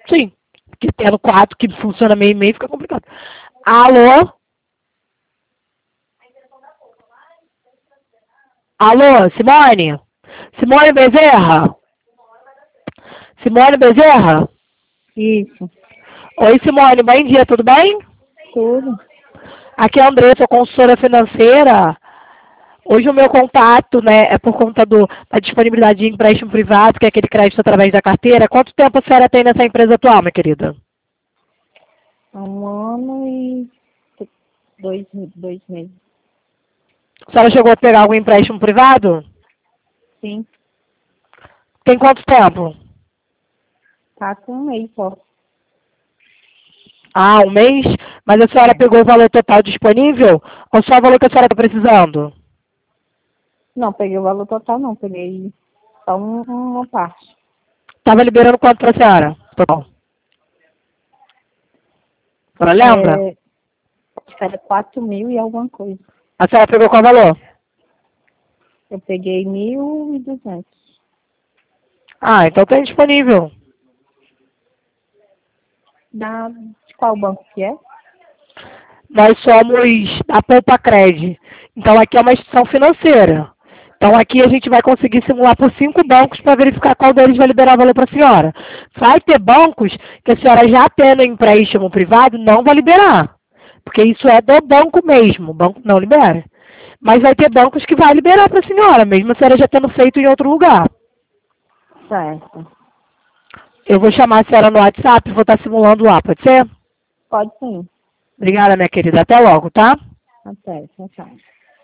Sim. Porque tendo 4 que funciona meio e meio fica complicado. Alô? Alô, Simone? Simone Bezerra? Simone Bezerra? Isso, Oi, Simone, bom dia, tudo bem? tudo. Aqui é a Andressa, consultora financeira. Hoje o meu contato, né, é por conta da disponibilidade de empréstimo privado, que é aquele crédito através da carteira. Quanto tempo a senhora tem nessa empresa atual, minha querida? Há 1 ano e dois meses. A senhora chegou a pegar algum empréstimo privado? Sim, Tem quanto tempo? tá com 1 mês só. Ah, um mês? Mas a senhora É. pegou o valor total disponível? Ou só o valor que a senhora está precisando? Não, peguei o valor total não, peguei só uma parte. Estava liberando quanto para a senhora? Total. A senhora lembra? É, acho que era 4.000 e alguma coisa. A senhora pegou qual valor? Eu peguei 1.200. Ah, então tem disponível. De qual banco que é? Nós somos da Poupa Cred. Então aqui é uma instituição financeira. Então aqui a gente vai conseguir simular por 5 bancos para verificar qual deles vai liberar valor para a senhora. Vai ter bancos que a senhora já tendo empréstimo privado não vai liberar. Porque isso é do banco mesmo. O banco não libera. Mas vai ter bancos que vai liberar para a senhora, mesmo a senhora já tendo feito em outro lugar. Certo. Eu vou chamar a senhora no WhatsApp e vou estar simulando lá, pode ser? Pode sim. Obrigada, minha querida. Até logo, tá? Até. Tchau, tchau.